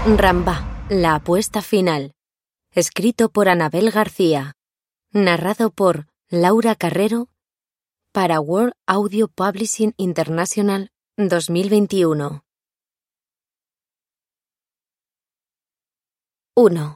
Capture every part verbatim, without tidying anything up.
Rambá, la apuesta final. Escrito por Anabel García. Narrado por Laura Carrero para World Audio Publishing International dos mil veintiuno. uno.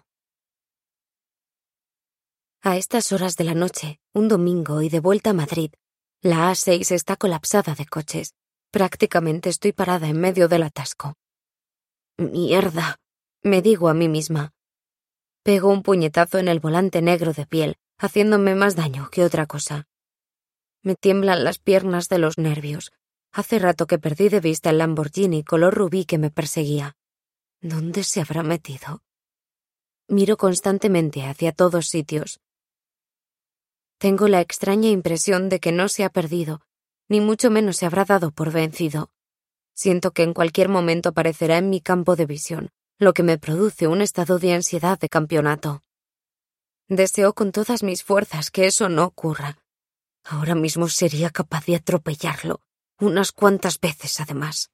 A estas horas de la noche, un domingo y de vuelta a Madrid, la A seis está colapsada de coches. Prácticamente estoy parada en medio del atasco. «Mierda», me digo a mí misma. Pego un puñetazo en el volante negro de piel, haciéndome más daño que otra cosa. Me tiemblan las piernas de los nervios. Hace rato que perdí de vista el Lamborghini color rubí que me perseguía. ¿Dónde se habrá metido? Miro constantemente hacia todos sitios. Tengo la extraña impresión de que no se ha perdido, ni mucho menos se habrá dado por vencido. Siento que en cualquier momento aparecerá en mi campo de visión, lo que me produce un estado de ansiedad de campeonato. Deseo con todas mis fuerzas que eso no ocurra. Ahora mismo sería capaz de atropellarlo, unas cuantas veces además.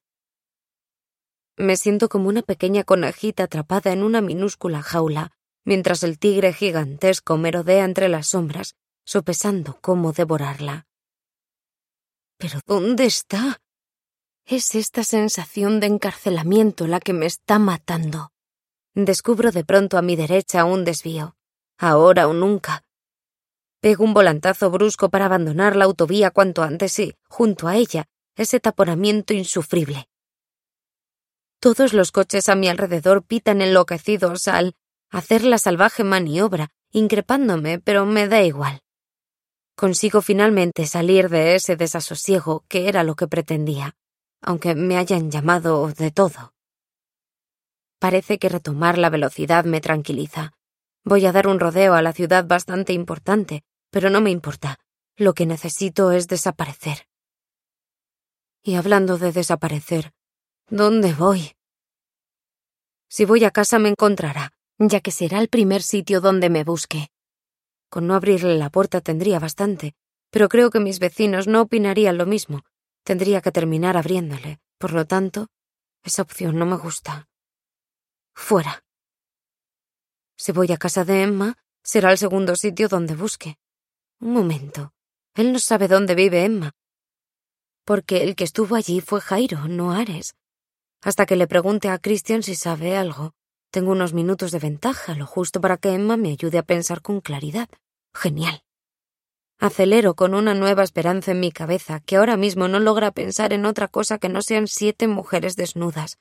Me siento como una pequeña conejita atrapada en una minúscula jaula, mientras el tigre gigantesco merodea entre las sombras, sopesando cómo devorarla. ¿Pero dónde está? Es esta sensación de encarcelamiento la que me está matando. Descubro de pronto a mi derecha un desvío. Ahora o nunca. Pego un volantazo brusco para abandonar la autovía cuanto antes y, junto a ella, ese taponamiento insufrible. Todos los coches a mi alrededor pitan enloquecidos al hacer la salvaje maniobra, increpándome, pero me da igual. Consigo finalmente salir de ese desasosiego que era lo que pretendía, aunque me hayan llamado de todo. Parece que retomar la velocidad me tranquiliza. Voy a dar un rodeo a la ciudad bastante importante, pero no me importa. Lo que necesito es desaparecer. Y hablando de desaparecer, ¿dónde voy? Si voy a casa me encontrará, ya que será el primer sitio donde me busque. Con no abrirle la puerta tendría bastante, pero creo que mis vecinos no opinarían lo mismo. Tendría que terminar abriéndole. Por lo tanto, esa opción no me gusta. Fuera. Si voy a casa de Emma, será el segundo sitio donde busque. Un momento. Él no sabe dónde vive Emma. Porque el que estuvo allí fue Jairo, no Ares. Hasta que le pregunte a Christian si sabe algo. Tengo unos minutos de ventaja, lo justo para que Emma me ayude a pensar con claridad. Genial. Acelero con una nueva esperanza en mi cabeza que ahora mismo no logra pensar en otra cosa que no sean siete mujeres desnudas.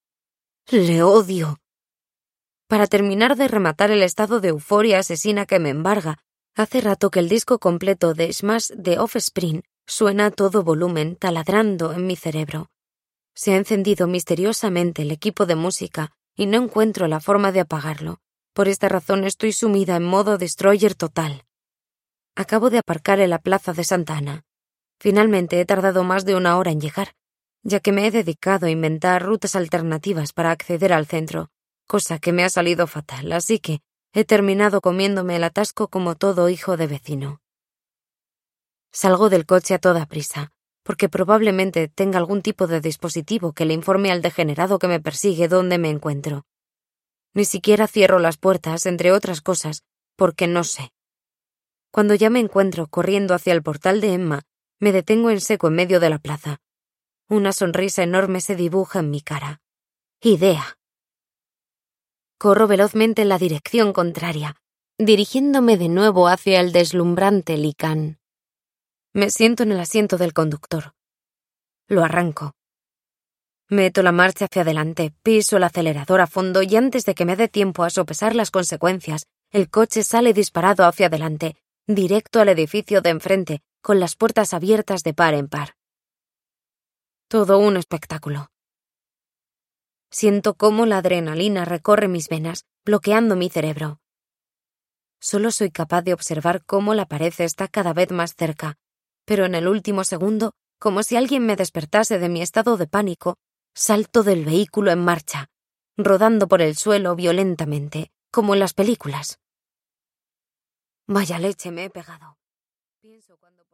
Le odio. Para terminar de rematar el estado de euforia asesina que me embarga, hace rato que el disco completo de Smash de Offspring suena a todo volumen, taladrando en mi cerebro. Se ha encendido misteriosamente el equipo de música y no encuentro la forma de apagarlo. Por esta razón estoy sumida en modo destroyer total. Acabo de aparcar en la plaza de Santa Ana. Finalmente he tardado más de una hora en llegar, ya que me he dedicado a inventar rutas alternativas para acceder al centro, cosa que me ha salido fatal, así que he terminado comiéndome el atasco como todo hijo de vecino. Salgo del coche a toda prisa, porque probablemente tenga algún tipo de dispositivo que le informe al degenerado que me persigue dónde me encuentro. Ni siquiera cierro las puertas, entre otras cosas, porque no sé. Cuando ya me encuentro corriendo hacia el portal de Emma, me detengo en seco en medio de la plaza. Una sonrisa enorme se dibuja en mi cara. Idea. Corro velozmente en la dirección contraria, dirigiéndome de nuevo hacia el deslumbrante Licán. Me siento en el asiento del conductor. Lo arranco. Meto la marcha hacia adelante, piso el acelerador a fondo y antes de que me dé tiempo a sopesar las consecuencias, el coche sale disparado hacia adelante, directo al edificio de enfrente, con las puertas abiertas de par en par. Todo un espectáculo. Siento cómo la adrenalina recorre mis venas, bloqueando mi cerebro. Solo soy capaz de observar cómo la pared está cada vez más cerca, pero en el último segundo, como si alguien me despertase de mi estado de pánico, salto del vehículo en marcha, rodando por el suelo violentamente, como en las películas. Vaya leche me he pegado. Pienso cuando